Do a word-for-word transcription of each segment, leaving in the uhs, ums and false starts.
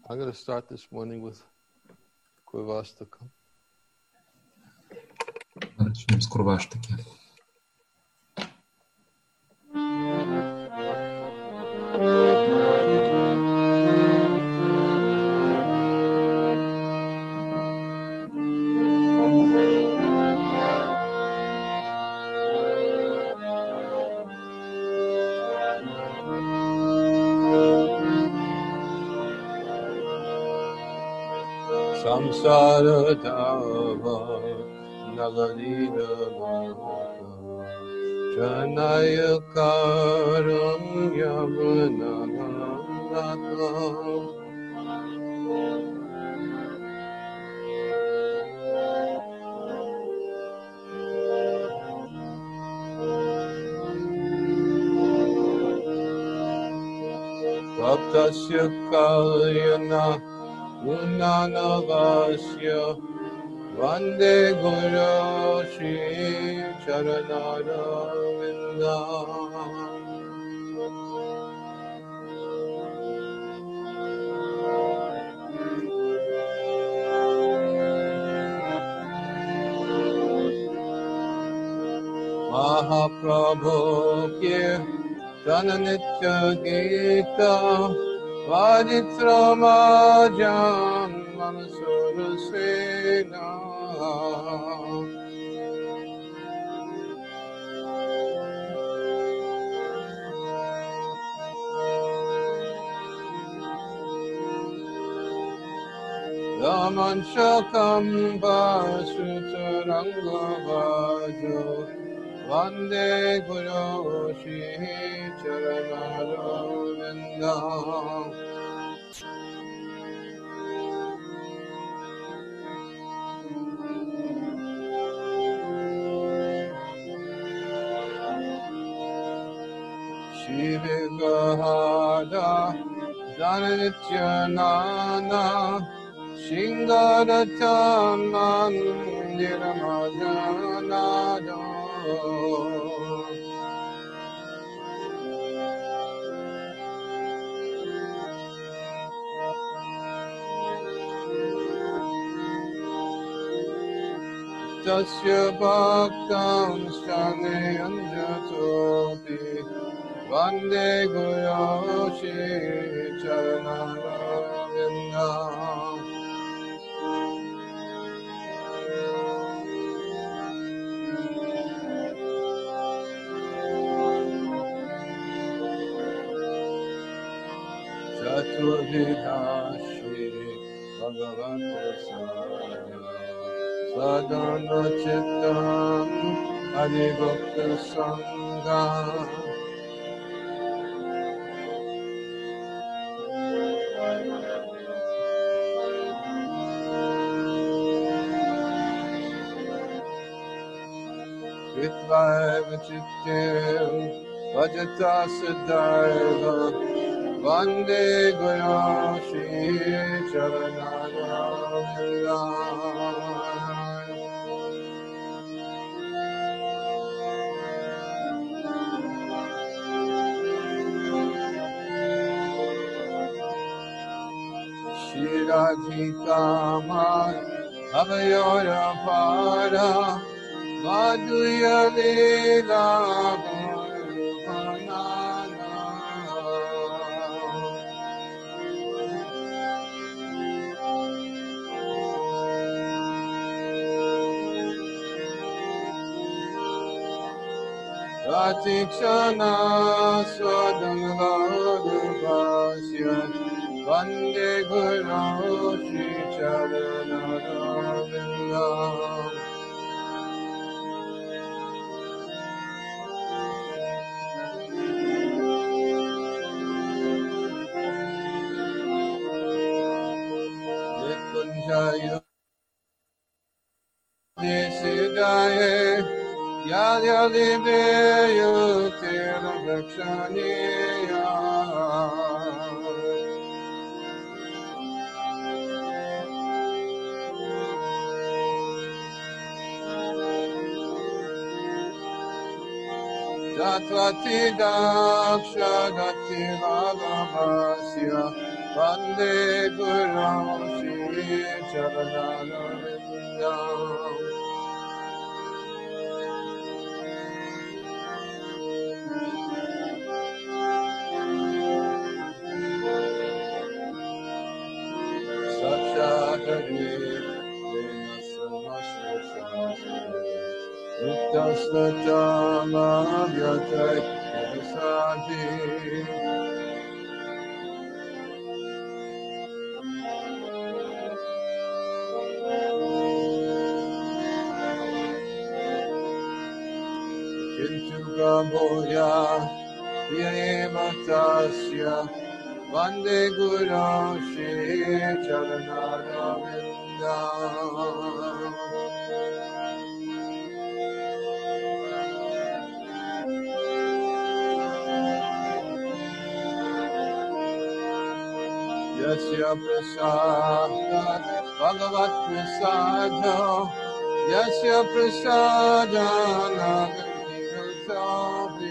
I'm going to start this morning with Kurvastakam. Начнем с Курваштаки. Samsara dava nagalina mata Janaya karam yamunanata Bhaktasya kalyana Unanavasya Vande Guru Shri Charanaravinda Mahaprabhu Ki Jananitya Gita Vajitramajam Mansurasena Raman Shakam Vasutarangavajo Vande Guru Shri Charanaravinda Shri Vigahada Jananityanana Shingadataman Niramajanado Tasya Bhaktam Shanayandatopi Vande Guru Shri Charanaravinda Chaturvidha Shri Bhagavan Prasada Sadhana Chittam Adivakta Sangha Vitvaiva Chittim Vajata Siddhartha Vande Guru Shri Charanaravinda Shri Radhika Abhayora Para Madhuya Lila Bhavanana Ratikshana Swadhangadubhasya Vande Guru Shri Charanaravinda Nikunjaya Nisidaye Yadya Libe Yutira Vakshaniya Tatvati dakshagati bhagavasya Vande Guru Shri Charanarvindam. Satchakari Uttasatamavyatay Sadhi Kintu Gaboya Yematasya Vande Guru Shri Charanarvindam. Yasya Prasadat Bhagavat Prasado Yasya Prasadana Vinitavi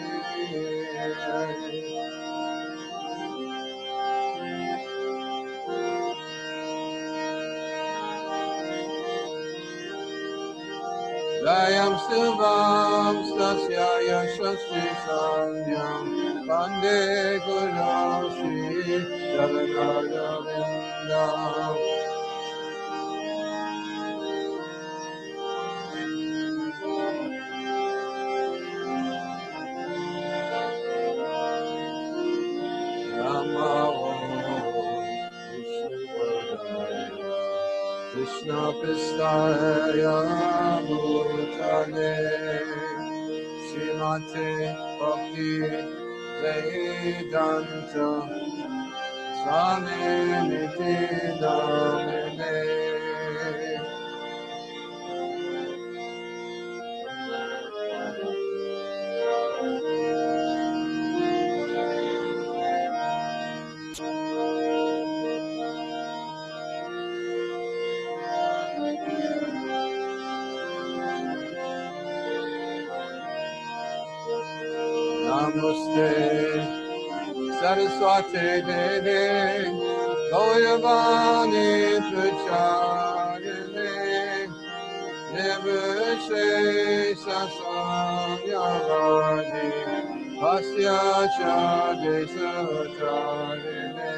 Dayam Sivam Stasya Yashasvi Sanyam Vande Guru Shri Charanarvindam. Krishna Pristaya Bhutale Srimate Bhakti Vedanta Swami Niti Namine. Namaste Saraswati Devi Gaurvani Pracharine Nirvishesha Sanyavadi Hasya Chade Satarine.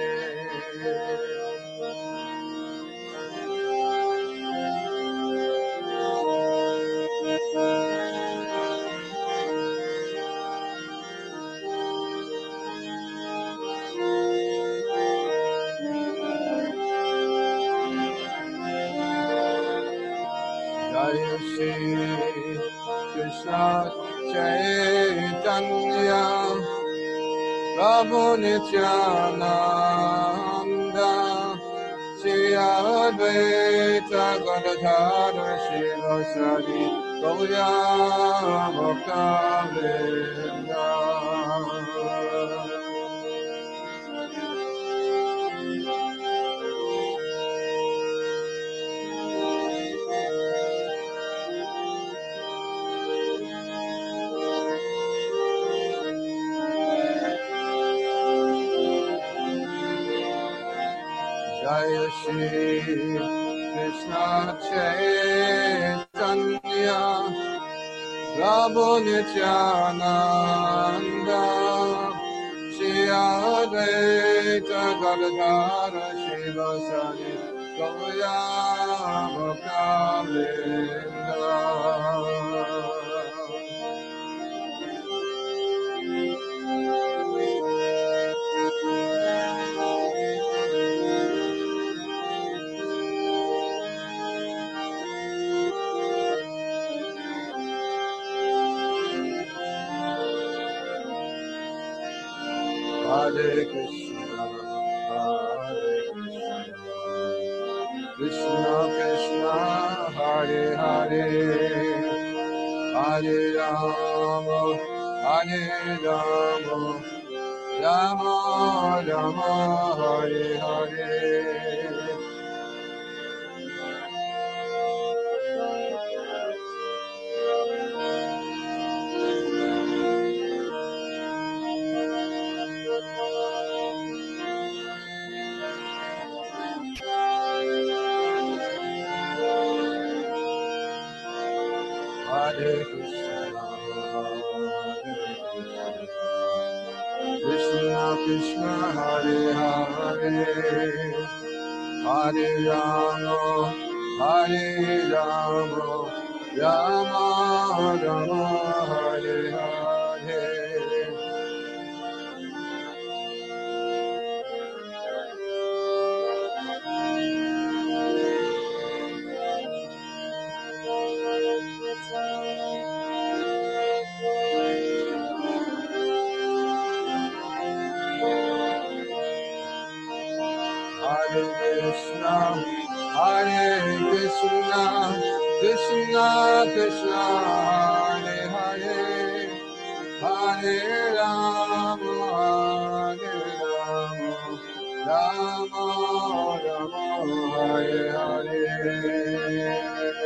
Jaya Shri Krishna Chaitanya Prabhu Nityananda Shri Advaita Gadadhara Shivasari Gaura Bhakta-vrinda. Jaya Shri Krishna Chaitanya Prabhu Nityananda Shri Advaita Gadadhara Shivasari Gaura Bhakta-vrinda. Hare Krishna, Hare Krishna, Krishna Krishna, Hare Hare, Hare Rama, Hare Rama, Rama Rama, Hare Hare. Hare Krishna, Krishna Hare Hare, Hare Rama, Hare Rama, Rama Rama, Hare Hare. Hare Krishna, Hare Krishna, Krishna Krishna, Hare Hare, Hare Rama, Hare Rama, Rama Rama, Hare Hare.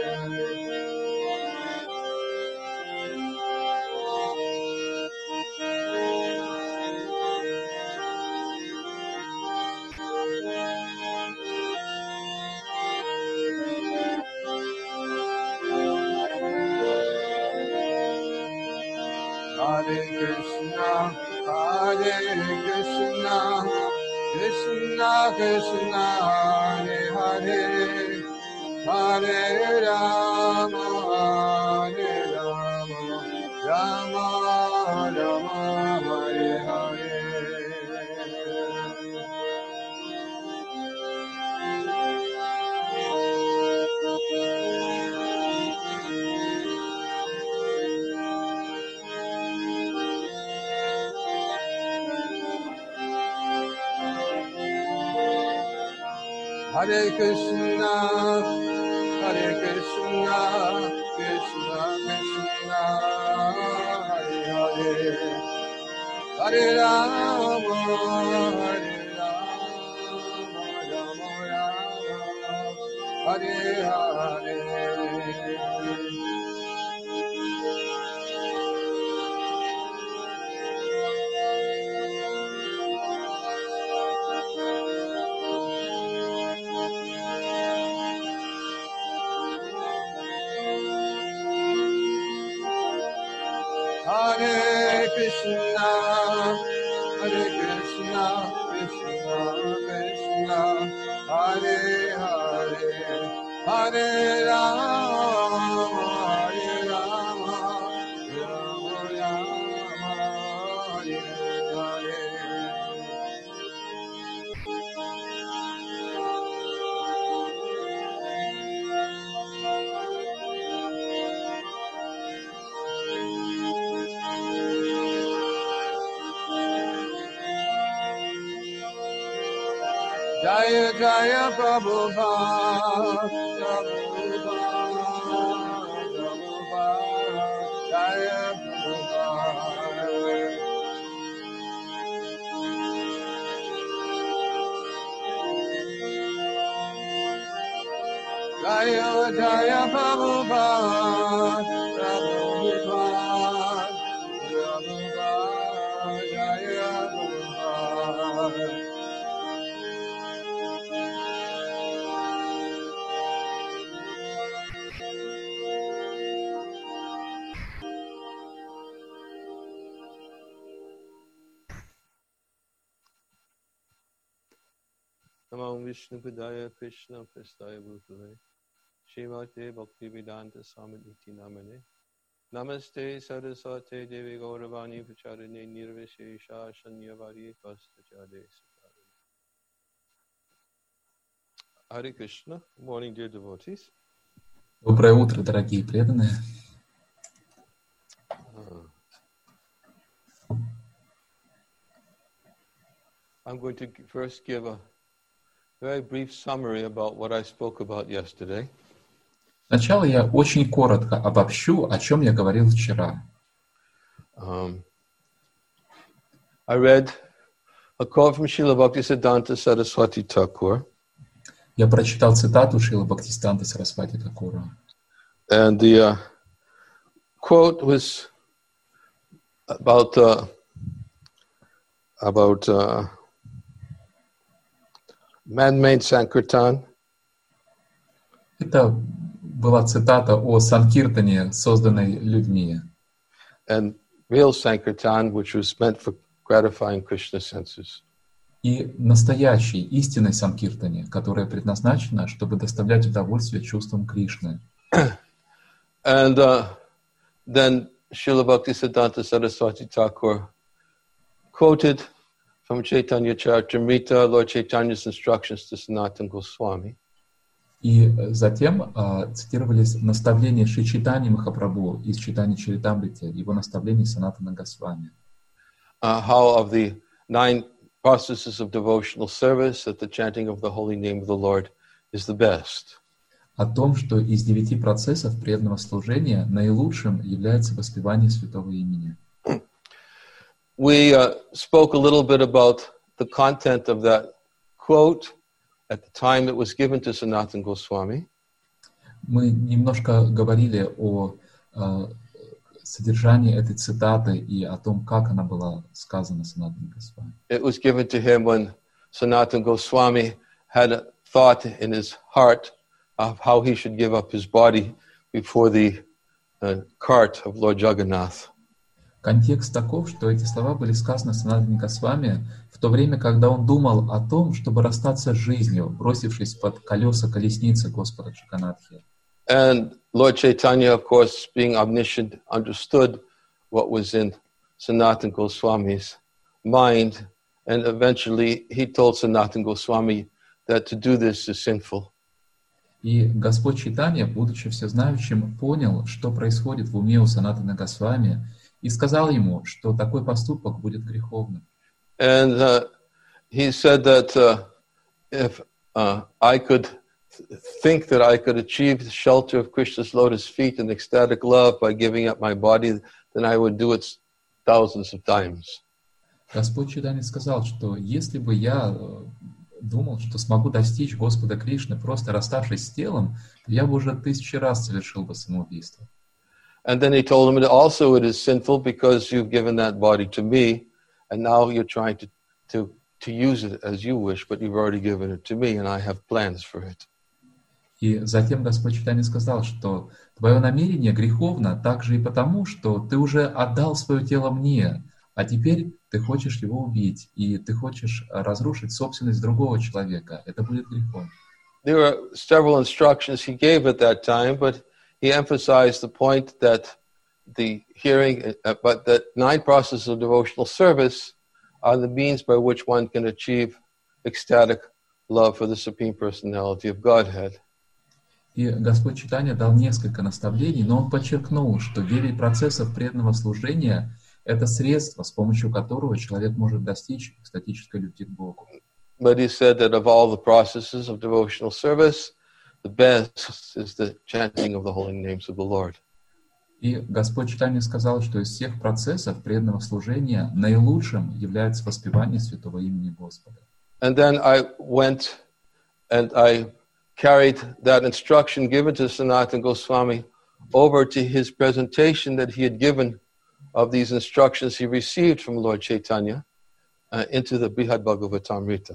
Hare Krishna, Hare Krishna, Krishna Krishna, Hare Hare, Hare Rama, Hare Rama, Rama Rama, Hare Hare. Hare Krishna, Hare Krishna, Krishna Krishna, Hare Hare, Hare Rama, Hare Rama, Rama Rama, Hare Hare. Hare Krishna, Hare Krishna, Krishna Krishna, Hare Hare, Hare Rama, Hare Rama, Rama Rama, Hare Hare. Jaya Jaya Prabhupada, Prabhupada, Prabhupada, Jaya Prabhupada. Jaya Jaya Prabhupada, Prabhupada, Prabhupada, Jaya Prabhupada. Namo Vishnu Padaya Krishna Prastaya Bhutale Srimate Bhaktivedanta Swamiti Namane Namaste Saraswate Devi Gauravani Pacharane Nirvishesha Shanyavari Pastachade Satarane. Hare Krishna. Good morning, dear devotees. Доброе утро, дорогие преданные. Uh, I'm going to first give a very brief summary about what I spoke about yesterday. Сначала я очень коротко обобщу, о чем я говорил вчера. Um, I read a quote from Srila Bhaktisiddhanta Saraswati Thakur. Я прочитал цитату Шрила Бхактисиданта Сарасвати Такура. And the uh, quote was about uh, about uh, man-made Sankirtan. Это была цитата о Санкиртане, созданной людьми. and real Sankirtan, which was meant for gratifying Krishna's senses. И настоящей, истинной Санкиртане, которая предназначена, чтобы доставлять удовольствие чувствам Кришны. And uh, then Srila Bhaktisiddhanta Saraswati Thakur quoted from Chaitanya Charitamrita, Lord Chaitanya's instructions to Sanatana Goswami. И затем э, цитировались наставления Шри Чайтаньи Махапрабху из Чайтаньи Чаритамрити, его наставления Санатана Госвами. Uh, how of the nine processes of devotional service that the chanting of the holy name of the Lord is the best. О том, что из девяти процессов преданного служения наилучшим является воспевание святого имени. We uh, spoke a little bit about the content of that quote at the time it was given to Sanatana Goswami. Мы немножко говорили о э, содержании этой цитаты и о том, как она была сказана Санатана Госвами. It was given to him when Sanatana Goswami had a thought in his heart of how he should give up his body before the uh, cart of Lord Jagannath. Контекст таков, что эти слова были сказаны Санатане Госвами в то время, когда он думал о том, чтобы расстаться с жизнью, бросившись под колеса колесницы Господа Джаганнатхи. And Lord Chaitanya, of course, being omniscient, understood what was in Sanatana Goswami's mind, and eventually he told Sanatana Goswami that to do this is sinful. И Господь Чайтанья, будучи всезнающим, понял, что происходит в уме у Санатана Госвами, и сказал ему, что такой поступок будет греховным. And uh, he said that uh, if uh, I could think that I could achieve the shelter of Krishna's lotus feet and ecstatic love by giving up my body, then I would do it thousands of times. Господь Чайтанья сказал, что если бы я думал, что смогу достичь Господа Кришны, просто расставшись с телом, то я бы уже тысячи раз совершил бы самоубийство. And then he told him that also it is sinful because you've given that body to me, and now you're trying to, to, to use it as you wish, but you've already given it to me, and I have plans for it. И затем Господь Чайтанья сказал, что твое намерение греховно также и потому, что ты уже отдал свое тело мне, а теперь ты хочешь его убить, и ты хочешь разрушить собственность другого человека. Это будет грехом. There were several instructions he gave at that time, but he emphasized the point that the hearing, uh, but that nine processes of devotional service are the means by which one can achieve ecstatic love for the Supreme Personality of Godhead. И Господь Чайтанья дал несколько наставлений, но он подчеркнул, что девять процессов преданного служения — это средство, с помощью которого человек может достичь экстатической любви к Богу. But he said that of all the processes of devotional service, the best is the chanting of the holy names of the Lord. И Господь Чайтанья сказал, что из всех процессов преданного служения наилучшим является воспевание святого имени Господа. And then I went and I carried that instruction given to Sanatana Goswami over to his presentation that he had given of these instructions he received from Lord Chaitanya uh, into the Brihad Bhagavatamrita.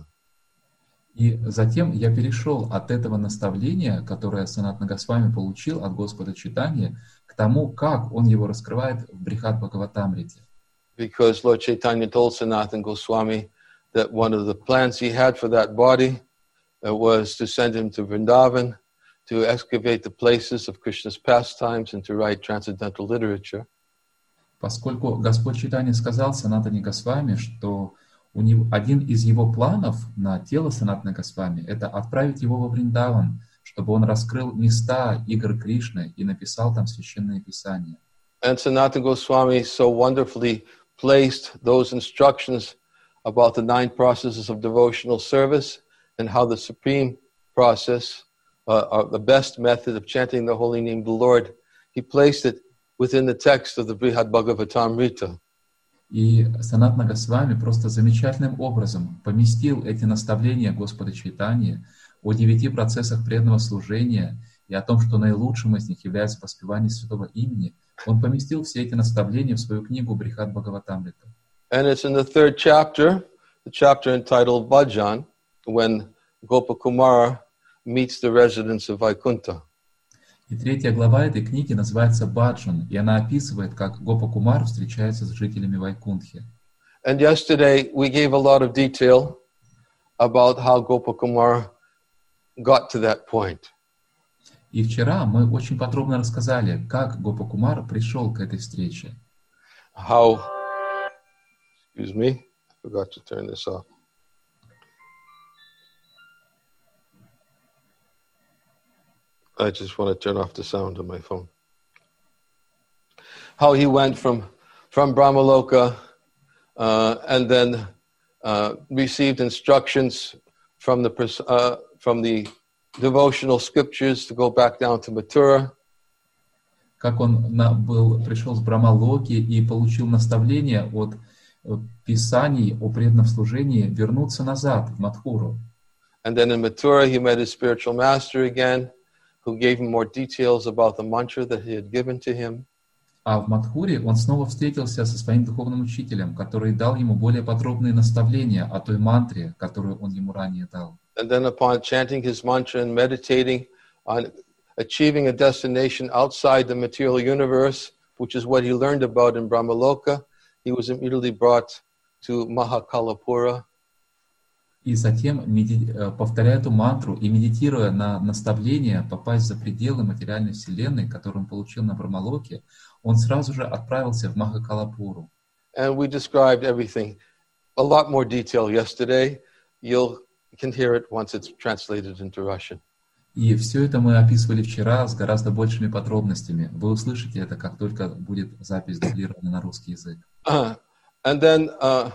И затем я перешел от этого наставления, которое Санатана Госвами получил от Господа Чайтаньи, к тому, как он его раскрывает в Брихад Бхагаватамрите. Because Lord Chaitanya told Sanatana Goswami that one of the plans he had for that body uh, was to send him to Vrindavan, to excavate the places of Krishna's pastimes and to write transcendental literature. Поскольку Господь Чайтанья сказал Санатане Госвами, что у него, один из его планов на тело Санатана Госвами — это отправить его во Вриндаван, чтобы он раскрыл места игр Кришны и написал там священные писания. And Sanatana Goswami so wonderfully placed those instructions about the nine processes of devotional service and how the supreme process, uh, or the best method of chanting the holy name of the Lord, he placed it within the text of the Brihad Bhagavatamrita. И Санатана Госвами просто замечательным образом поместил эти наставления Господа Чайтаньи о девяти процессах преданного служения и о том, что наилучшим из них является воспевание святого имени. Он поместил все эти наставления в свою книгу Брихад Бхагаватамрита. And it's in the third chapter, the chapter entitled Bhajan, when Gopakumara meets the residents of Vaikuntha. И третья глава этой книги называется «Баджан», и она описывает, как Гопа-Кумар встречается с жителями Вайкунтхи. And yesterday we gave a lot of detail about how Gopakumar got to that point. И вчера мы очень подробно рассказали, как Гопа-Кумар пришел к этой встрече. How, excuse me, I forgot to turn this off. I just want to turn off the sound on my phone. How he went from, from Brahmaloka uh, and then uh, received instructions from the, uh, from the devotional scriptures to go back down to Mathura. Как он на, был, пришел с Брамалоки и получил наставление от Писаний о преданном служении вернуться назад в Мадхуру. And then in Mathura he met his spiritual master again, who gave him more details about the mantra that he had given to him. А в Мадхуре он снова встретился со своим духовным учителем, который дал ему более подробные наставления о той мантре, которую он ему ранее дал. And then upon chanting his mantra and meditating on achieving a destination outside the material universe, which is what he learned about in Brahmaloka, he was immediately brought to Mahakalapura. И затем, повторяя эту мантру и медитируя на наставление попасть за пределы материальной вселенной, которую он получил на Брамалоке, он сразу же отправился в Махакалапуру. And we described everything, a lot more detail yesterday. You'll You can hear it once it's translated into Russian. И все это мы описывали вчера с гораздо большими подробностями. Вы услышите это, как только будет запись дублирована на русский язык. Uh, and then uh,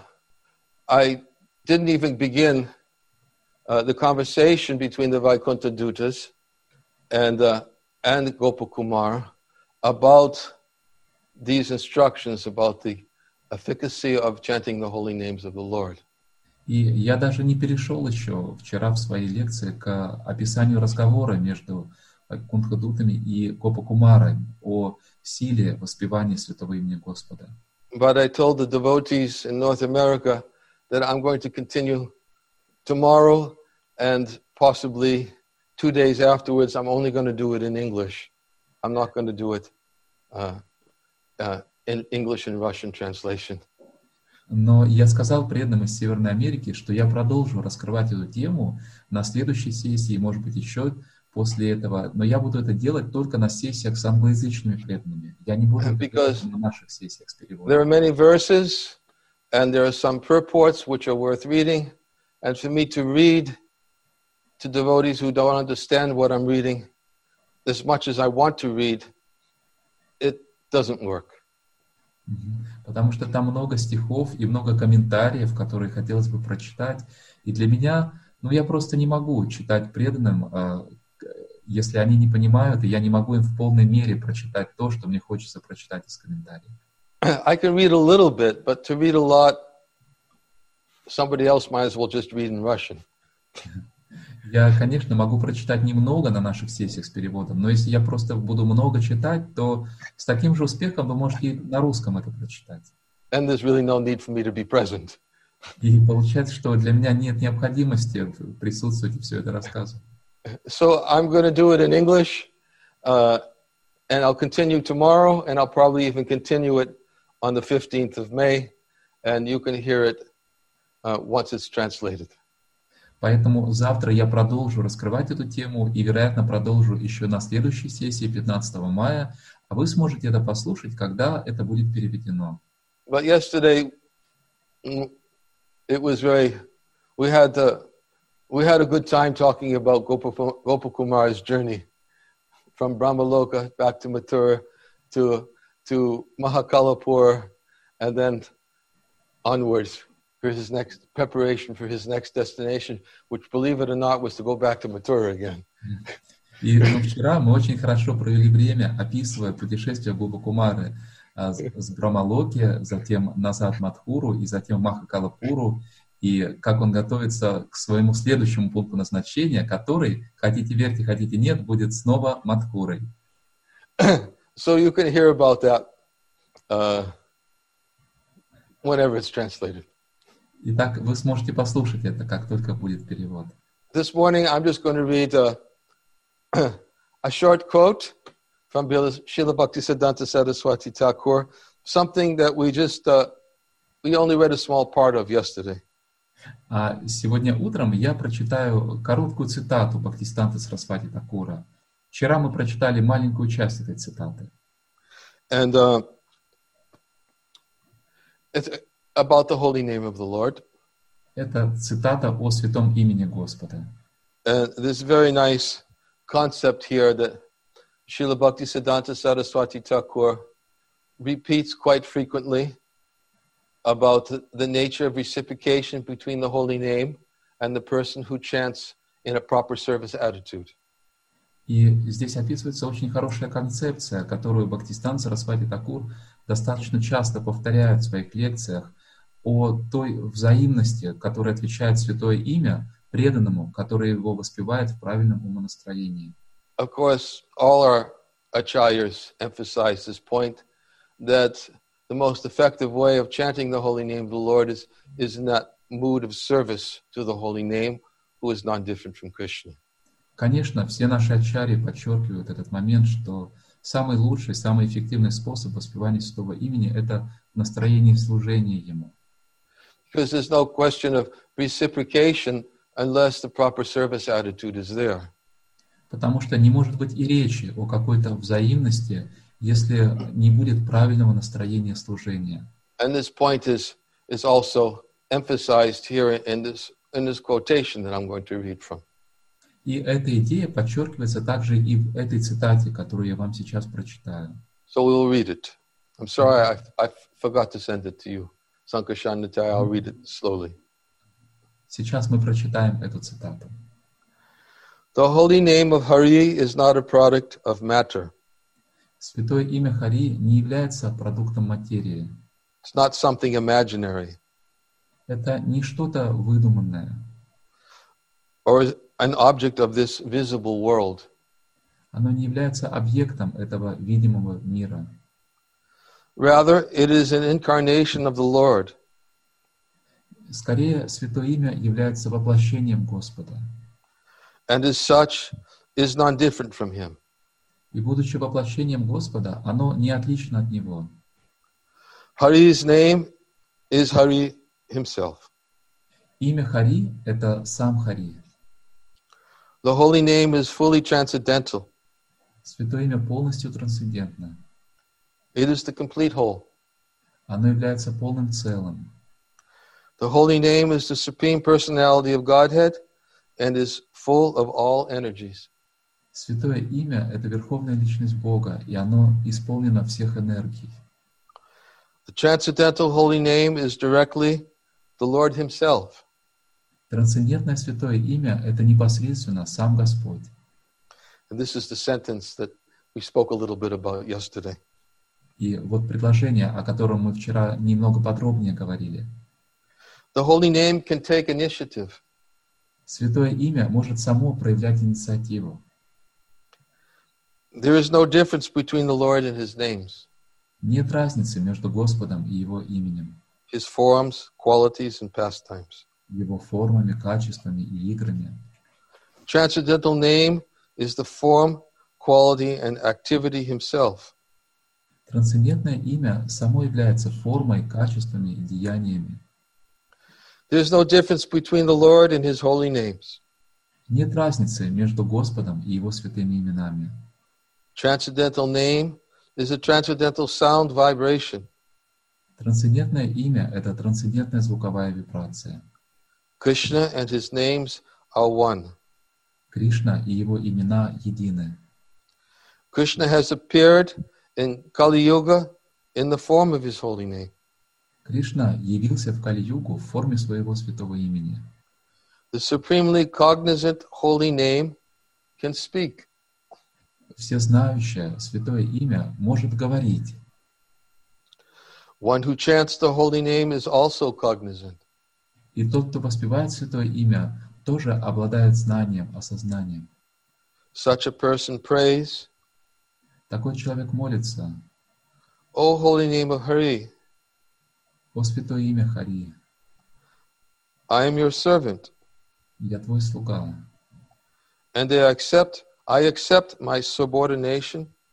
I didn't even begin uh, the conversation between the Vaikuntha Dutas and uh, and Gopakumar about these instructions about the efficacy of chanting the holy names of the Lord. И я даже не перешел еще вчера в своей лекции к описанию разговора между Кунтхадутами и Гопакумарой о силе воспевания святого имени Господа. But I told the devotees in North America that I'm going to continue tomorrow and possibly two days afterwards. I'm only going to do it in English. I'm not going to do it uh, uh, in English and Russian translation. Но я сказал преданным из Северной Америки, что я продолжу раскрывать эту тему на следующей сессии, может быть, еще после этого. Но я буду это делать только на сессиях с англоязычными преданными. Я не буду это делать на наших сессиях с переводом. There are many verses, and there are some purports which are worth reading. And for me to read to devotees who don't understand what I'm reading, as much as I want to read, it doesn't work. Потому что там много стихов и много комментариев, которые хотелось бы прочитать. И для меня, ну, я просто не могу читать преданным, если они не понимают, и я не могу им в полной мере прочитать то, что мне хочется прочитать из комментариев. I can read a little bit, but to read a lot, somebody else might as well just read in Russian. Я, конечно, могу прочитать немного на наших сессиях с переводом, но если я просто буду много читать, то с таким же успехом вы можете и на русском это прочитать. And there's really no need for me to be present. И получается, что для меня нет необходимости присутствовать и все это рассказывать. So I'm going to do it in English, uh, and I'll continue tomorrow, and I'll probably even continue it on the fifteenth of May, and you can hear it uh, once it's translated. Поэтому завтра я продолжу раскрывать эту тему и, вероятно, продолжу еще на следующей сессии пятнадцатого мая, а вы сможете это послушать, когда это будет переведено. But yesterday, it was very, we had the, we had a good time talking about Gopakumar's journey from Brahmaloka back to Mathura to, to Mahakalapur and then onwards. For his next preparation for his next destination, which, believe it or not, was to go back to Mathura again. И ну, вчера мы очень хорошо провели время, описывая путешествие Гопакумары а, с, с Брамалоки, затем назад в Мадхуру и затем в Махакалапуру, и как он готовится к своему следующему пункту назначения, который, хотите верьте, хотите нет, будет снова Мадхурой. So you can hear about that uh, whenever it's translated. Итак, вы сможете послушать это, как только будет перевод. This morning I'm just going to read a, a short quote from Srila Bhaktisiddhanta Saraswati Thakur, something that we just, uh, we only read a small part of yesterday. А сегодня утром я прочитаю короткую цитату Бхактисиданта Сарасвати Такура. Вчера мы прочитали маленькую часть этой цитаты. And uh, it's about the holy name of the Lord. Это цитата о святом имени Господа. And this very nice concept here that Srila Bhaktisiddhanta Saraswati Thakur repeats quite frequently about the nature of reciprocation between the holy name and the person who chants in a proper service attitude. И здесь описывается очень хорошая концепция, которую Бхактисиданта Сарасвати Такур достаточно часто повторяет в своих лекциях, о той взаимности, которой отвечает святое имя преданному, который его воспевает в правильном умонастроении. Of course, all our acharyas emphasize this point that the most effective way of chanting the holy name of the Lord is, is in that mood of service to the holy name, who is non-different from Krishna. Конечно, все наши ачарьи подчеркивают этот момент, что самый лучший, самый эффективный способ воспевания святого имени — это настроение служения Ему. Because there's no question of reciprocation unless the proper service attitude is there. Потому что не может быть и речи о какой-то взаимности, если не будет правильного настроения служения. And this point is, is also emphasized here in this, in this quotation that I'm going to read from. И эта идея подчеркивается также и в этой цитате, которую я вам сейчас прочитаю. So we'll read it. I'm sorry, I, I forgot to send it to you. Sankashanataya, I'll read it slowly. Сейчас мы прочитаем эту цитату. The holy name of Hari is not a product of matter. Святое имя Хари не является продуктом материи. It's not something imaginary. Это не что-то выдуманное. Or an object of this visible world. Оно не является объектом этого видимого мира. Rather, it is an incarnation of the Lord. Скорее, святое имя является воплощением Господа. And as such, is non-different from Him. И будучи воплощением Господа, оно не отлично от Него. Hari's name is Hari Himself. Имя Хари — это сам Хари. The holy name is fully transcendental. Святое имя полностью трансцендентно. It is the complete whole. Оно является полным целым. The holy name is the supreme personality of Godhead and is full of all energies. Святое имя — это верховная личность Бога, и оно исполнено всех энергий. The transcendental holy name is directly the Lord Himself. Трансцендентное святое имя — это непосредственно сам Господь. And this is the sentence that we spoke a little bit about yesterday. И вот предложение, о котором мы вчера немного подробнее говорили. The holy name can take initiative. Святое имя может само проявлять инициативу. There is no difference between the Lord and His names, Нет разницы между Господом и Его именем, His forms, qualities, and pastimes. Его формами, качествами и играми. Transcendental name is the form, quality, and activity Himself. Трансцендентное имя само является формой, качествами и деяниями. There is no difference between the Lord and His holy names. Нет разницы между Господом и Его святыми именами. Transcendental name is a transcendental sound vibration. Трансцендентное имя — это трансцендентная звуковая вибрация. Krishna and His names are one. Кришна и Его имена едины. Krishna has appeared in Kali Yuga in the form of His holy name. Кришна явился в Кали-югу в форме своего святого имени. The supremely cognizant holy name can speak. Всезнающее святое имя может говорить. One who chants the holy name is also cognizant. И тот, кто воспевает святое имя, тоже обладает знанием, осознанием. Such a person prays, Такой человек молится: O holy name of Hari, «О святое имя Хари, I am your servant, я твой слуга, and I accept, I accept my subordination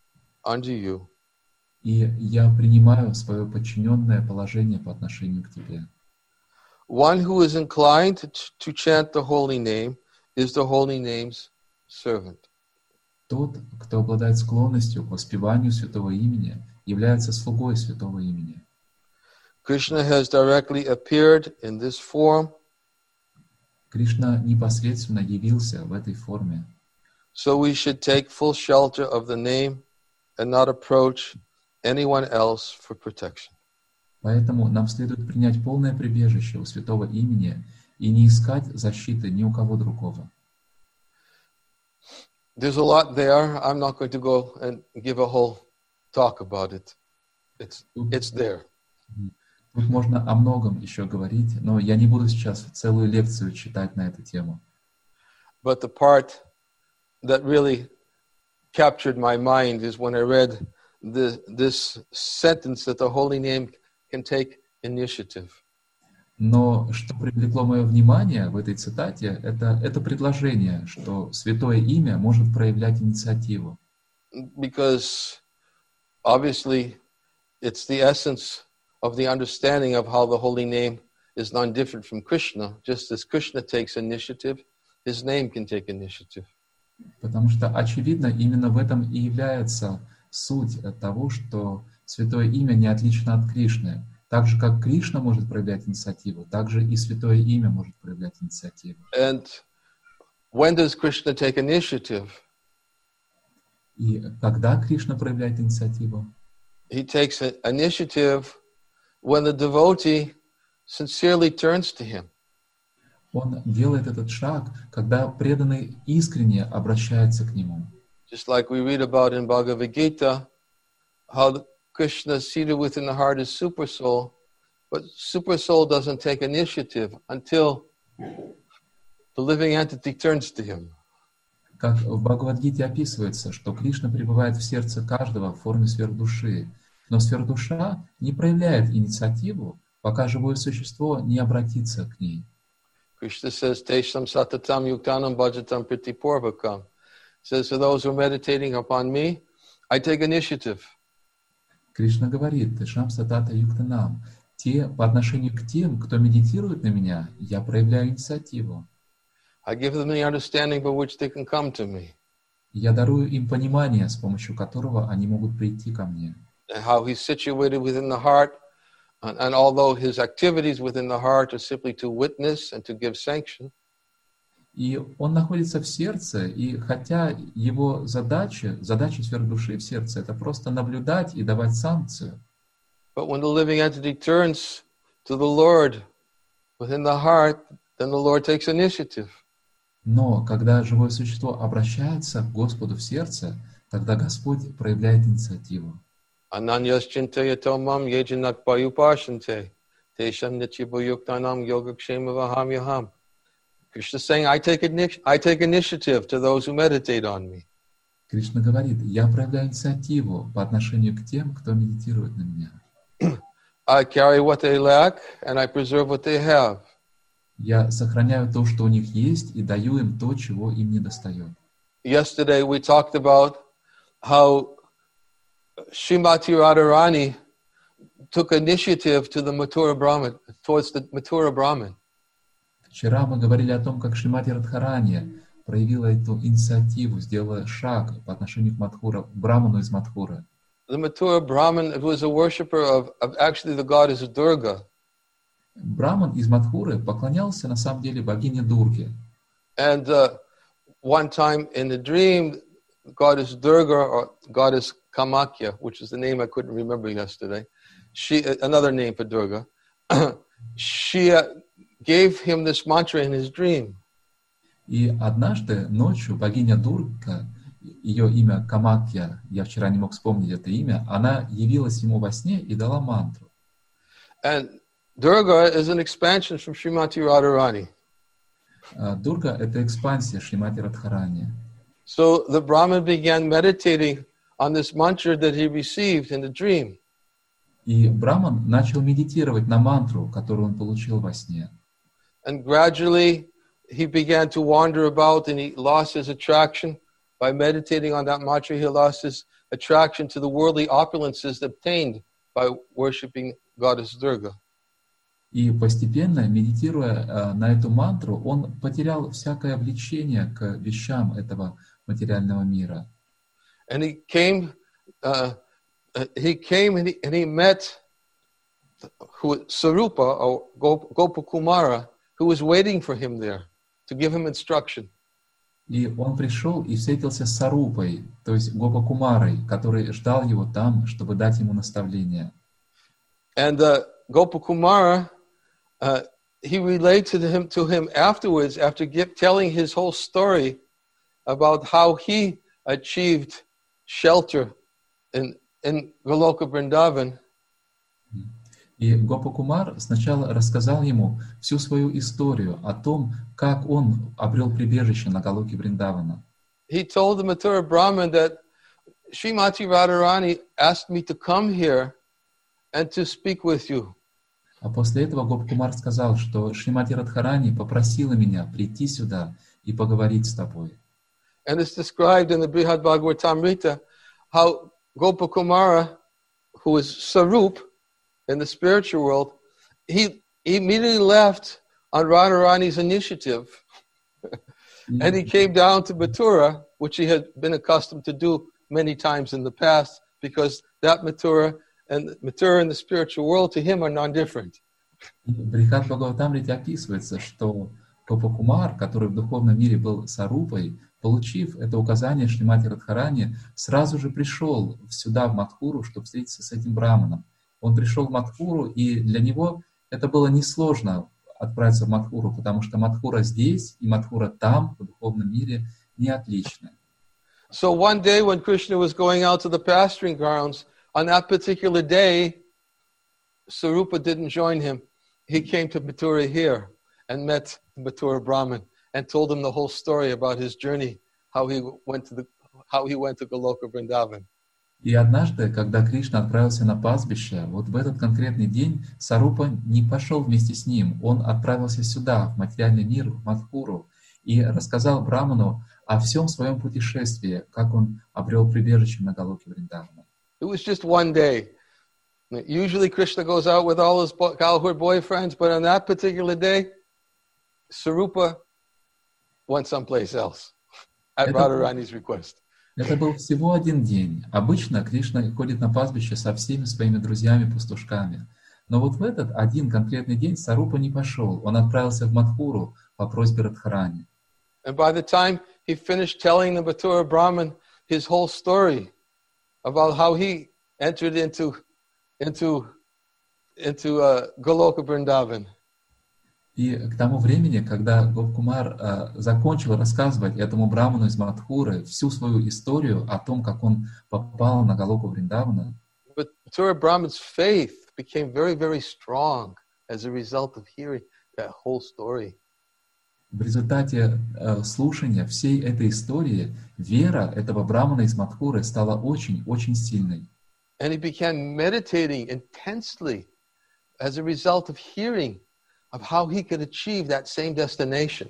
unto you. И я принимаю свое подчиненное положение по отношению к тебе. One who is inclined to, to chant the holy name is the holy name's servant. Тот, кто обладает склонностью к воспеванию святого имени, является слугой святого имени. Krishna has directly appeared in this form, Кришна непосредственно явился в этой форме. so we should take full shelter of the name and not approach anyone else for protection. Поэтому нам следует принять полное прибежище у святого имени и не искать защиты ни у кого другого. There's a lot there. I'm not going to go and give a whole talk about it. It's, it's there. Тут можно о многом еще говорить, но я не буду сейчас целую лекцию читать на эту тему. But the part that really captured my mind is when I read the, this sentence that the holy name can take initiative. Но что привлекло мое внимание в этой цитате, это, это предложение, что святое имя может проявлять инициативу. Because obviously it's the essence of the understanding of how the holy name is non different from Krishna. Just as Krishna takes initiative, his name can take initiative. Потому что, очевидно, именно в этом и является суть того, что святое имя не отлично от Кришны. Так же, как Кришна может проявлять инициативу, так же и святое имя может проявлять инициативу. And when does Krishna take initiative? И когда Кришна проявляет инициативу? He takes an initiative when the devotee sincerely turns to him. Он делает этот шаг, когда преданный искренне обращается к нему. Just like we read about in Bhagavad Gita, how the Krishna seated within the heart is super soul, but super soul doesn't take initiative until the living entity turns to him. Как в Бхагавад-гите описывается, что Кришна пребывает в сердце каждого в форме сверхдуши, но сверхдуша не проявляет инициативу, пока живое существо не обратится к ней. Krishna says, Tesham satatam yuktanam bhajatam pritipurvakam. Says, for those who are meditating upon me, I take initiative. Кришна говорит, Тешам сатата юктанам, те, по отношению к тем, кто медитирует на меня, я проявляю инициативу. I give them the understanding by which they can come to me. Я дарую им понимание, с помощью которого они могут прийти ко мне. And how he's situated within the heart, and, and although his activities within the heart are simply to witness and to give sanction, И он находится в сердце, и хотя его задача, задача сверхдуши в сердце, это просто наблюдать и давать санкцию. but when the living entity turns to the Lord within the heart, then the Lord takes initiative. Но когда живое существо обращается к Господу в сердце, тогда Господь проявляет инициативу. Ananyas chintayato mam yejanak payupashante, tesham nityabhuyuktanam yogakshemavaham yaham. Krishna is saying, I take, ini- I take initiative to those who meditate on me. Кришна говорит, я проявляю инициативу по отношению к тем, кто медитирует на меня. I carry what they lack, and I preserve what they have. Я сохраняю то, что у них есть, и даю им то, чего им не достает. Yesterday we talked about how Srimati Radharani took initiative to the Mathura Brahmin, towards the Mathura Brahmin. Вчера мы говорили о том, как Шримати Радхарани проявила эту инициативу, сделала шаг по отношению к Мадхура, к Браману из Мадхуры. The Mathura Brahmin was a worshipper of, of actually the goddess Durga. Браман из Мадхуры поклонялся на самом деле богине Дурге. And uh, one time in a dream, goddess Durga or goddess Kamakya, which is the name I couldn't remember yesterday, she another name for Durga, she uh, gave him this mantra in his dream. И однажды ночью богиня Дурга, ее имя Камакья, я вчера не мог вспомнить это имя, она явилась ему во сне и дала мантру. And Durga is an expansion from Srimati Radharani. А Дурга — это экспансия Шримати Радхарани. So the Brahmin began meditating on this mantra that he received in the dream. И Браман начал медитировать на мантру, которую он получил во сне. And gradually he began to wander about and he lost his attraction. By meditating on that mantra, he lost his attraction to the worldly opulences obtained by worshiping Goddess Durga. И постепенно, медитируя э, на эту мантру, он потерял всякое влечение к вещам этого материального мира. And he came, uh, uh, he came and he, and he met who, Sarupa, or Gop- Gopakumara, who was waiting for him there to give him instruction. И он пришел и встретился с Сарупой, то есть Гопакумарой, который ждал его там, чтобы дать ему наставление. And uh, Gopakumara, uh, he related to him, to him afterwards, after give, telling his whole story about how he achieved shelter in, in Goloka Vrindavan. И Гопакумар сначала рассказал ему всю свою историю о том, как он обрел прибежище на Галоке Вриндавана. He told the Mathura Brahmin that Srimati Radharani asked me to come here and to speak with you. А после этого Гопакумар сказал, что Шримати Радхарани попросила меня прийти сюда и поговорить с тобой. And it's described in the Brihad Bhagavatamrita how Gopakumara, who is Sarup in the spiritual world, he, he immediately left on Radharani's initiative. And he came down to Mathura, which he had been accustomed to do many times in the past, because that Mathura and Mathura in the spiritual world to him are non-different. В Брихад Бхагаватамрите описывается, что Гопакумар, который в духовном мире был Сарупой, получив это указание Шримати Радхарани, сразу же пришел сюда, в Мадхуру, чтобы встретиться с этим браманом. Он пришел в Мадхуру, и для него это было несложно отправиться в Мадхуру, потому что Мадхура здесь и Мадхура там, в духовном мире, не отличны. So one day when Krishna was going out to the pasturing grounds, on that particular day, Sarupa didn't join him. He came to Mathura here and met the Mathura Brahmin and told him the whole story about his journey, how he went to the, how he went to Goloka Vrindavan. И однажды, когда Кришна отправился на пастбище, вот в этот конкретный день Сарупа не пошел вместе с ним. Он отправился сюда, в материальный мир, в Мадхуру, и рассказал Браману о всем своем путешествии, как он обрел прибежище на Галоке Вриндавана. It was just one day. Usually Krishna goes out with all his Galhur boyfriends, but on that particular day, Sarupa went someplace else at Radharani's request. Это был всего один день. Обычно Кришна ходит на пастбище со всеми своими друзьями-пастушками. Но вот в этот один конкретный день Сарупа не пошел. Он отправился в Мадхуру по просьбе Радхарани. And by the time he finished telling the Mathura Brahmin his whole story about how he entered into, into, into uh, Goloka Vrindavan, и к тому времени, когда Гопакумар э, закончил рассказывать этому браману из Мадхуры всю свою историю о том, как он попал на Галоку Вриндавана, but Mathura Brahmin's faith became very, very strong as a result of hearing that whole story. В результате э, слушания всей этой истории вера этого брамана из Мадхуры стала очень-очень сильной. And he began meditating intensely as a result of hearing of how he could achieve that same destination.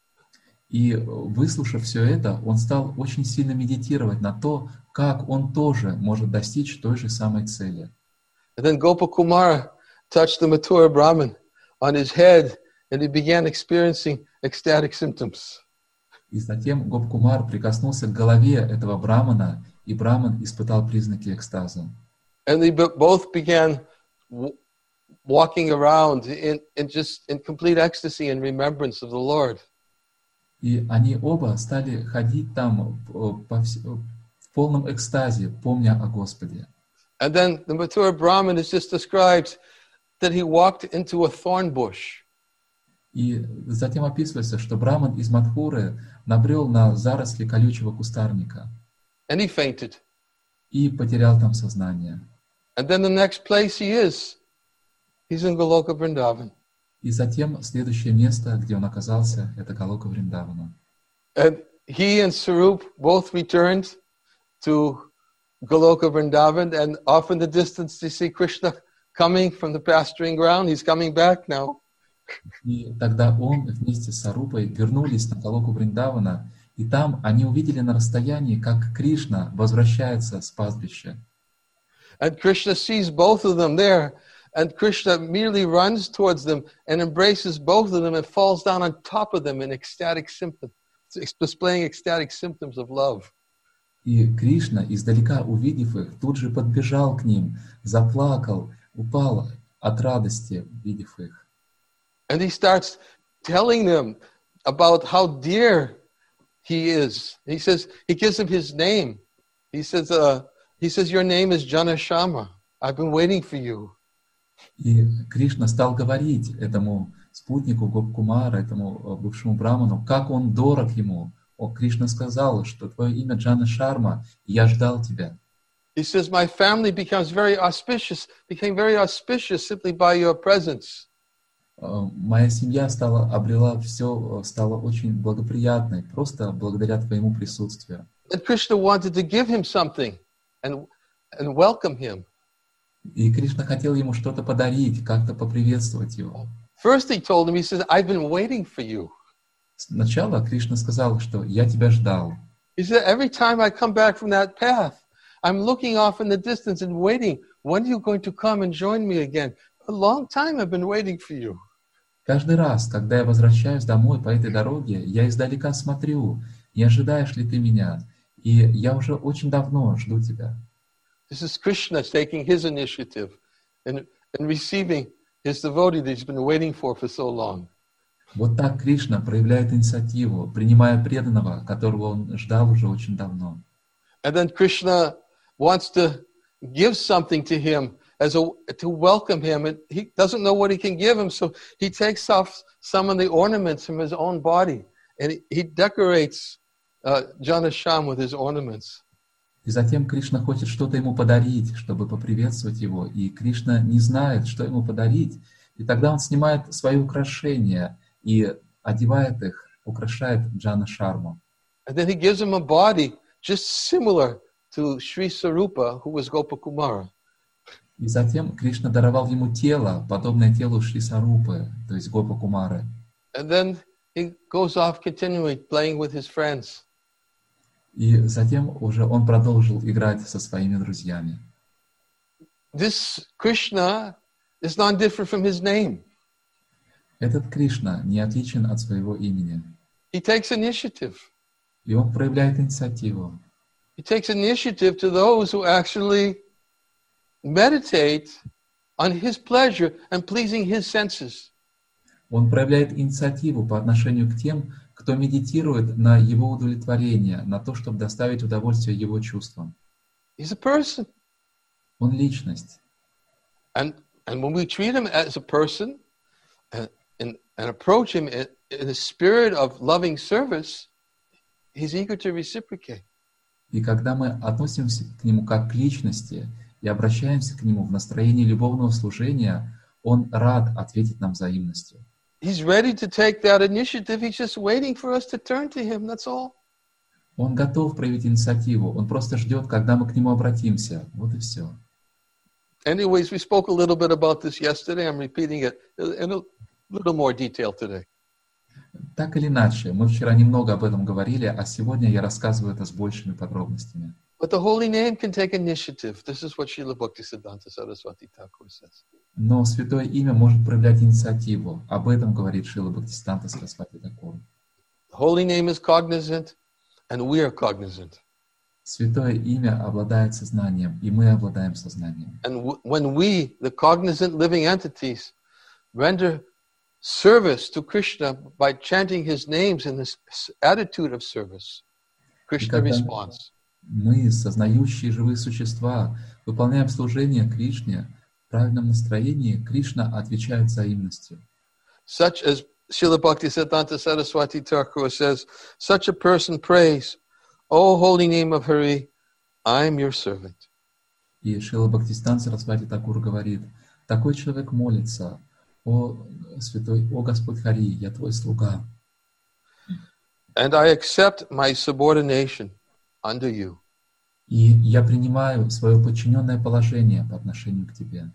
И выслушав все это, он стал очень сильно медитировать на то, как он тоже может достичь той же самой цели. And then Gopakumara touched the Mathura Brahmin on his head, and he began experiencing ecstatic symptoms. И затем Гопакумар прикоснулся к голове этого брамана, и браман испытал признаки экстаза. And they both began w- walking around in, in just in complete ecstasy and remembrance of the Lord. И они оба стали ходить там по вс... в полном экстазе, помня о Господе. And then the Mathura Brahmin is just described that he walked into a thorn bush. И затем описывается, что браман из Мадхуры набрел на заросли колючего кустарника. And he fainted. И потерял там сознание. And then the next place he is, he's in Goloka Vrindavan. И затем следующее место, где он оказался, это Галока Вриндавана. And he and Sarup both returned to Goloka Vrindavan, and off in the distance they see Krishna coming from the pasturing ground. He's coming back now. И тогда он вместе с Сарупой вернулись на Галоку Вриндавана, И там они увидели на расстоянии, как Кришна возвращается с пастбища. And Krishna sees both of them there, and Krishna immediately runs towards them and embraces both of them and falls down on top of them in ecstatic symptom, displaying ecstatic symptoms of love. И Кришна, издалека увидев их, тут же подбежал к ним, заплакал, упал от радости, увидев их. And he starts telling them about how dear he is. He says, he gives them his name. He says, uh, he says, your name is Janashama. I've been waiting for you. И Кришна стал говорить этому спутнику Гопкумара, этому бывшему браману, как он дорог ему. О, Кришна сказал, что твое имя Джана Шарма, и я ждал тебя. He says, my family becomes very auspicious, became very auspicious simply by your presence. Моя семья стала, обрела все, стала очень благоприятной, просто благодаря твоему присутствию. And Krishna wanted to give him something and, and welcome him. И Кришна хотел ему что-то подарить, как-то поприветствовать его. First he told him, he says, I've been waiting for you. Сначала Кришна сказал, что я тебя ждал. He said, every time I come back from that path, I'm looking off in the distance and waiting. When are you going to come and join me again? A long time I've been waiting for you. Каждый раз, когда я возвращаюсь домой по этой дороге, я издалека смотрю, не ожидаешь ли ты меня? И я уже очень давно жду тебя. This is Krishna taking his initiative and, and receiving his devotee that he's been waiting for for so long. Вот так Кришна проявляет инициативу, принимая преданного, которого он ждал уже очень давно. And then Krishna wants to give something to him as a, to welcome him. And he doesn't know what he can give him, so he takes off some of the ornaments from his own body and he, he decorates uh, Janasham with his ornaments. И затем Кришна хочет что-то ему подарить, чтобы поприветствовать его. И Кришна не знает, что ему подарить. И тогда он снимает свои украшения и одевает их, украшает Джана Шарму. And then he gives him a body just similar to Sri Sarupa, who was Gopakumara. И затем Кришна даровал ему тело, подобное телу Шри Сарупы, то есть Гопа Кумары. And then he goes off continually playing with his friends. И затем уже он продолжил играть со своими друзьями. This Krishna is not different from his name. Этот Кришна не отличен от своего имени. He takes initiative. И он проявляет инициативу. He takes initiative to those who actually meditate on his pleasure and pleasing his senses. Он проявляет инициативу по отношению к тем, кто медитирует на его удовлетворение, на то, чтобы доставить удовольствие его чувствам. He's a person. Он личность. And, and when we treat him as a person and, and, and approach him in, in a spirit of loving service, he's eager to reciprocate. И когда мы относимся к нему как к личности и обращаемся к нему в настроении любовного служения, он рад ответить нам взаимностью. He's ready to take that initiative. He's just waiting for us to turn to him. That's all. Он готов проявить инициативу. Он просто ждет, когда мы к нему обратимся. Вот и все. Anyways, we spoke a little bit about this yesterday. I'm repeating it in a little more detail today. Так или иначе, мы вчера немного об этом говорили, а сегодня я рассказываю это с большими подробностями. But the holy name can take initiative. This is what Srila Bhaktisiddhanta Saraswati Thakur says. Но святое имя может проявлять инициативу. Об этом говорит Шрила Бхактисиданта Сарасвати Тхакур. The holy name is cognizant, and we are cognizant. Святое имя обладает сознанием, и мы обладаем сознанием. And w- when we, the cognizant living entities, render service to Krishna by chanting his names in this attitude of service, Krishna responds. Мы, сознающие живые существа, выполняем служение Кришне в правильном настроении, Кришна отвечает взаимностью. Such as Srila Bhaktisiddhanta Saraswati Thakur says, such a person prays, O holy name of Hari, I am your servant. И Шрила Бхактисиданта Сарасвати Тхакур говорит, такой человек молится, о святой, о Господь Хари, я твой слуга. And I accept my subordination under you. И я принимаю свое подчиненное положение по отношению к тебе.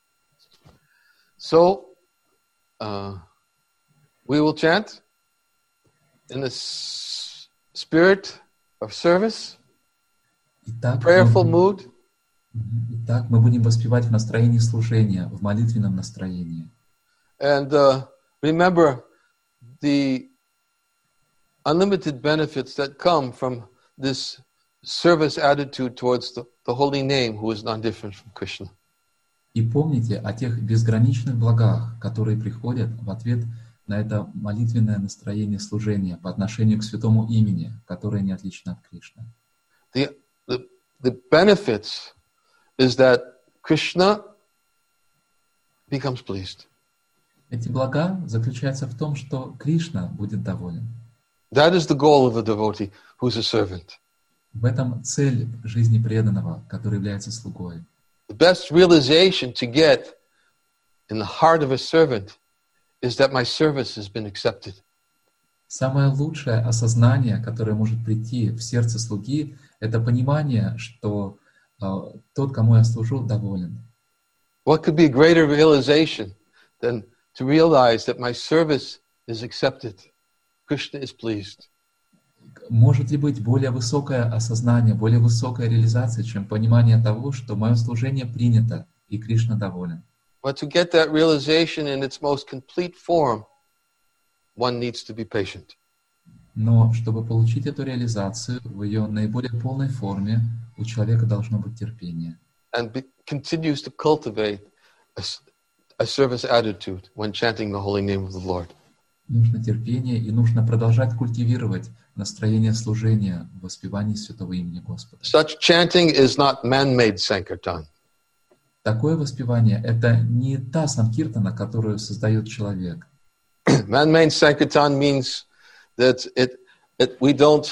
So, uh, we will chant in a s- spirit of service, Итак, prayerful мы, mood, Мгм. Итак, мы будем воспевать в настроении служения, в молитвенном настроении. and uh, remember the unlimited benefits that come from this service attitude towards the, the holy name, who is not different from Krishna. И помните о тех безграничных благах, которые приходят в ответ на это молитвенное настроение служения по отношению к святому имени, которое не отлично от Кришны. The, the, the benefits is that Krishna becomes pleased. Эти блага заключаются в том, что Кришна будет доволен. That is the goal of a devotee who's a servant. В этом цель жизни преданного, который является слугой. The best realization to get in the heart of a servant is that my service has been accepted. Самое лучшее осознание, которое может прийти в сердце слуги, это понимание, что э, тот, кому я служу, доволен. What could be a greater realization than to realize that my service is accepted? Krishna is pleased. Может ли быть более высокое осознание, более высокая реализация, чем понимание того, что мое служение принято, и Кришна доволен? But to get that realization in its most complete form, one needs to be patient. Но чтобы получить эту реализацию в ее наиболее полной форме, у человека должно быть терпение. And be, continues to cultivate a, a service attitude when chanting the holy name of the Lord. Нужно терпение и нужно продолжать культивировать настроение служения в воспевании святого имени Господа. Such chanting is not man-made sankirtan. Такое воспевание — это не та санкиртана, которую создает человек. Man-made sankirtan means that it, it we don't.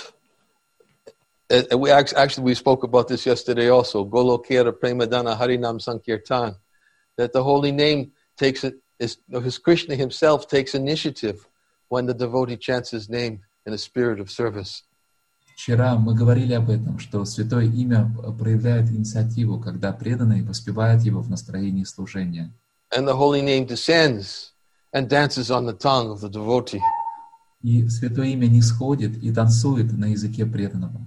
It, we actually we spoke about this yesterday also. Golokera Premadana Harinam Sankirtan. That the holy name takes it is because Krishna himself takes initiative when the devotee chants his name in a spirit of service. Вчера мы говорили об этом, что святое имя проявляет инициативу, когда преданный воспевает его в настроении служения. And the holy name descends and dances on the tongue of the devotee. И святое имя нисходит и танцует на языке преданного.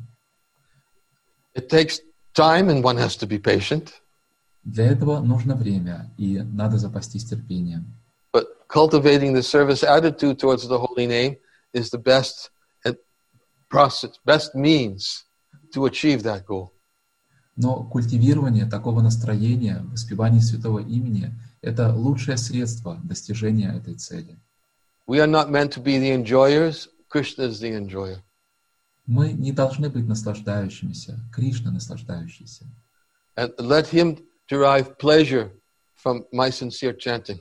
It takes time and one has to be patient. Для этого нужно время, и надо запастись терпением. But cultivating the service attitude towards the holy name is the best process, best means to achieve that goal. Но культивирование такого настроения, воспевание святого имени — это лучшее средство достижения этой цели. We are not meant to be the enjoyers. Krishna is the enjoyer. Мы не должны быть наслаждающимися, Кришна наслаждающийся. And let him derive pleasure from my sincere chanting.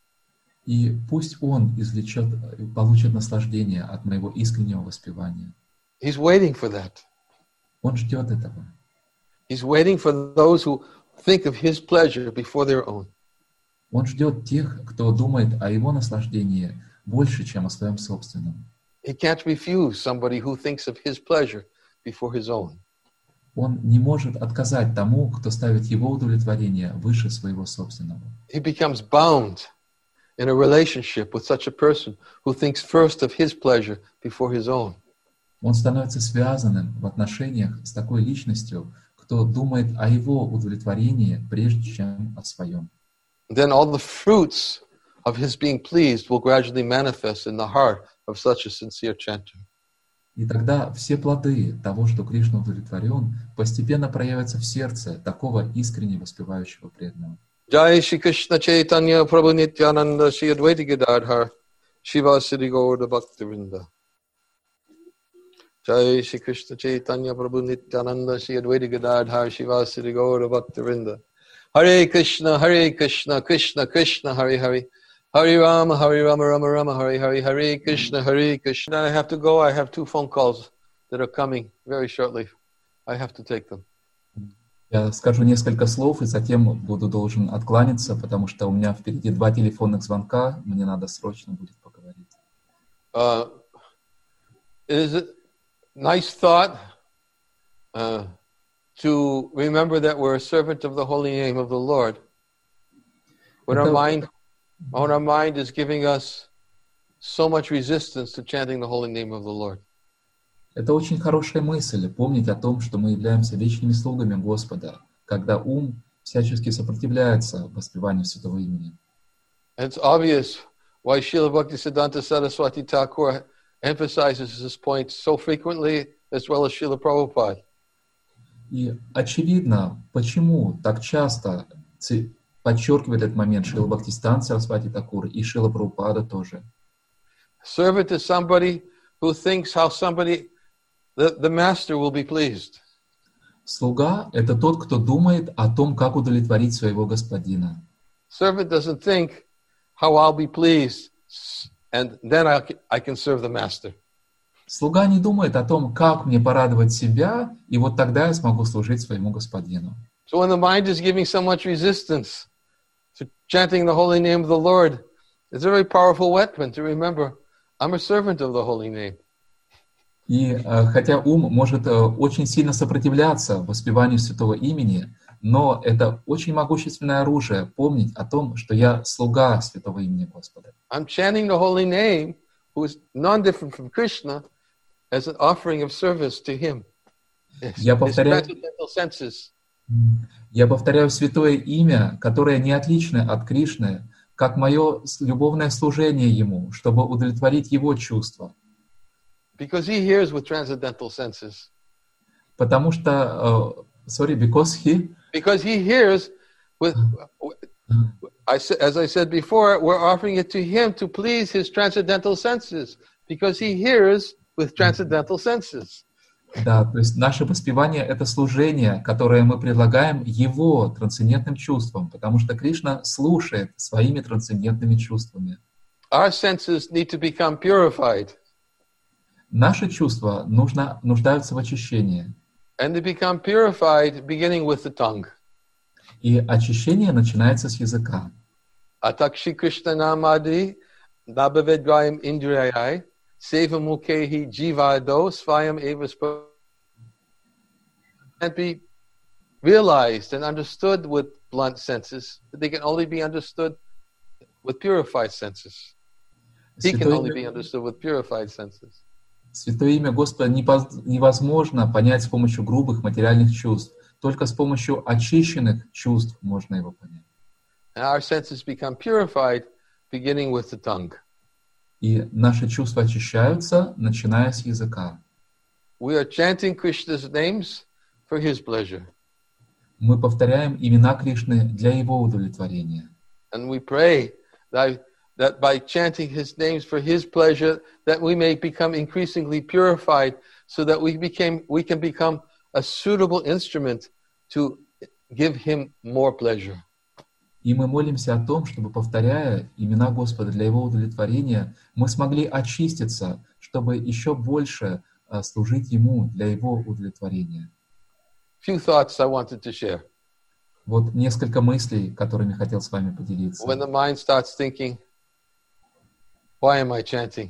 И пусть он извлечет, получит наслаждение от моего искреннего воспевания. He's waiting for that. Он ждет этого. He's waiting for those who think of his pleasure before their own. Он ждет тех, кто думает о его наслаждении больше, чем о своем собственном. He can't refuse somebody who thinks of his pleasure before his own. Он не может отказать тому, кто ставит его удовлетворение выше своего собственного. He becomes bound in a relationship with such a person who thinks first of his pleasure before his own. Он становится связанным в отношениях с такой личностью, кто думает о его удовлетворении прежде, чем о своем. Then all the fruits of his being pleased will gradually manifest in the heart of such a sincere chanter. И тогда все плоды того, что Кришна удовлетворен, постепенно проявятся в сердце такого искренне воспевающего преданного. Jai Shri Krishna Chaitanya Prabhu Nityananda Shri Advaita Gadadhar Shiva Siddhi Gaura Bhaktivinoda. Jai Shri Krishna Chaitanya Prabhu Nityananda Shri Advaita Gadadhar Shiva Siddhi Gaura Bhaktivinoda. Hare Krishna, Hare Krishna, Krishna Krishna, Hare Hare. Hare Rama, Hare Rama, Rama Rama, Hare Hare, Hare Krishna, Hare Krishna. I have to go. I have two phone calls that are coming very shortly. I have to take them. Я скажу несколько слов и затем буду должен откланяться, потому что у меня впереди два телефонных звонка, мне надо срочно будет поговорить. Uh, it is a nice thought uh, to remember that we're a servant of the holy name of the Lord. When our mind When our mind is giving us so much resistance to chanting the holy name of the Lord. Это очень хорошая мысль, помнить о том, что мы являемся вечными слугами Господа, когда ум всячески сопротивляется воспеванию Святого имени. And it's obvious why Srila Bhaktisiddhanta Saraswati Thakur emphasizes this point so frequently, as well as Srila Prabhupada. И очевидно, почему так часто ци- подчеркивает этот момент Шрила Бхактисиданта Сарасвати Такур и Шрила Прабхупада тоже. Servant is somebody who thinks how somebody, the, the master will be pleased. Слуга — это тот, кто думает о том, как удовлетворить своего господина. Servant doesn't think how I'll be pleased, and then I can, I can serve the master. Слуга не думает о том, как мне порадовать себя, и вот тогда я смогу служить своему господину. So when the mind is giving so much resistance to chanting the holy name of the Lord, it's a very powerful weapon to remember, I'm a servant of the holy name. И э, хотя ум может э, очень сильно сопротивляться воспеванию святого имени, но это очень могущественное оружие помнить о том, что я слуга святого имени Господа. I'm chanting the holy name, who is non-different from Krishna, as an offering of service to him. His, Я his повторяю, transcendental senses. я повторяю святое имя, которое не отлично от Кришны, как мое любовное служение ему, чтобы удовлетворить его чувства. Because he hears with transcendental senses. Потому что, uh, sorry, because he, Because he hears with, I, as I said before, we're offering it to him to please his transcendental senses. Because he hears with transcendental senses. да, то есть наше воспевание — это служение, которое мы предлагаем его трансцендентным чувствам, потому что Кришна слушает своими трансцендентными чувствами. Our senses need to become purified. Наши чувства нужно, нуждаются в очищении. And they become purified beginning with the tongue. И очищение начинается с языка. Atakshi Krishna namadi nabhavedrayam indriyai seva mukhehi jivado svayam evaspa can't be realized and understood with blunt senses. They can only be understood with purified senses. He can only be understood with purified senses. Святое имя Господа невозможно понять с помощью грубых материальных чувств. Только с помощью очищенных чувств можно его понять. And our senses become purified beginning with the tongue. И наши чувства очищаются, начиная с языка. We are chanting Krishna's names for his pleasure. Мы повторяем имена Кришны для его удовлетворения. And we pray that, that by chanting his names for his pleasure, that we may become increasingly purified so that we became we can become a suitable instrument to give him more pleasure. И мы молимся о том, чтобы, повторяя имена Господа для его удовлетворения, мы смогли очиститься, чтобы еще больше uh, служить ему для его удовлетворения. Few thoughts I wanted to share. Вот несколько мыслей, которыми хотел с вами поделиться. When the mind starts thinking, why am I chanting?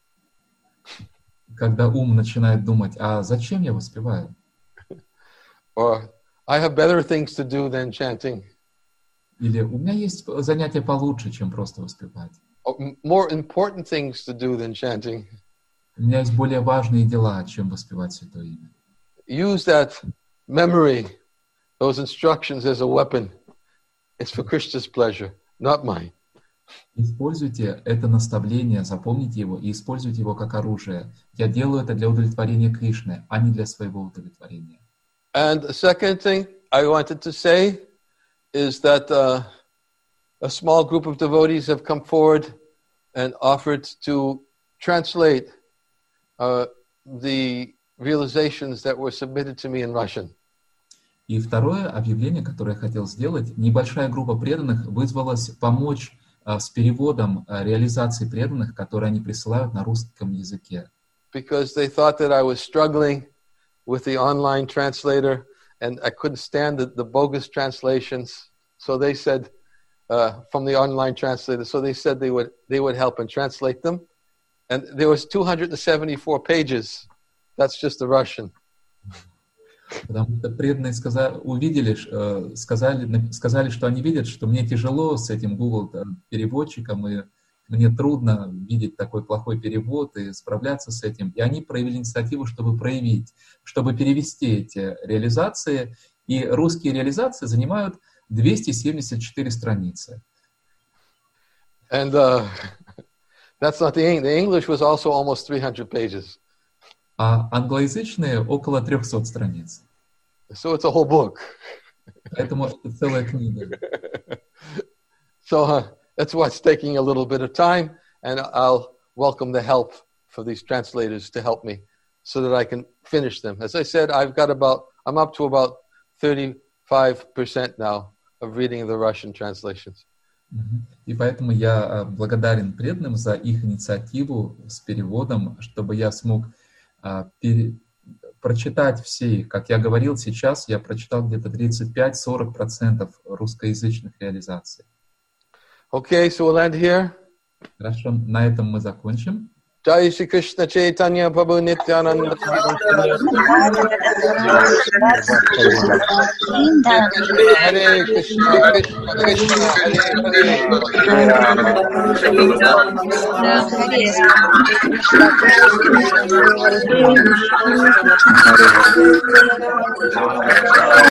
Когда ум начинает думать, а зачем я воспеваю? Or I have better things to do than chanting. Или у меня есть занятия получше, чем просто воспевать. Or more important things to do than chanting. У меня есть более важные дела, чем воспевать Святое Имя. Use that memory, those instructions as a weapon. It's for Krishna's pleasure, not mine. Используйте это наставление, запомните его и используйте его как оружие. Я делаю это для удовлетворения Кришны, а не для своего удовлетворения. And the second thing I wanted to say is that uh, a small group of devotees have come forward and offered to translate uh, the realizations that were submitted to me in Russian. И второе объявление, которое я хотел сделать, небольшая группа преданных вызвалась помочь uh, с переводом uh, реализации преданных, которые они присылают на русском языке. Because they thought that I was struggling with the online translator and I couldn't stand the, the bogus translations. So they said, uh, from the online translator, so they said they would they would help and translate them. And there was two hundred seventy-four pages. That's just the Russian. Потому что преданные сказали, увидели, сказали, сказали, что они видят, что мне тяжело с этим Google переводчиком, и мне трудно видеть такой плохой перевод и справляться с этим. И они проявили инициативу, чтобы проявить, чтобы перевести эти реализации. И русские реализации занимают двести семьдесят четыре страницы. And uh, that's not the English. The English was also almost three hundred pages. А англоязычные около трехсот страниц. So it's a whole book. Поэтому это целая книга. So uh, that's why it's taking a little bit of time, and I'll welcome the help for these translators to help me so that I can finish them. As I said, I've got about, I'm up to about thirty-five percent now of reading the Russian translations. И поэтому я благодарен преданным за их инициативу с переводом, чтобы я смог а, пере... прочитать все их. Как я говорил, сейчас я прочитал где-то тридцать пять - сорок процентов русскоязычных реализаций. Okay, so we'll end here. Хорошо, на этом мы закончим. Jai Shri Krishna Chaitanya Prabhu Nityananda Hare Krishna Krishna Krishna Hare Hare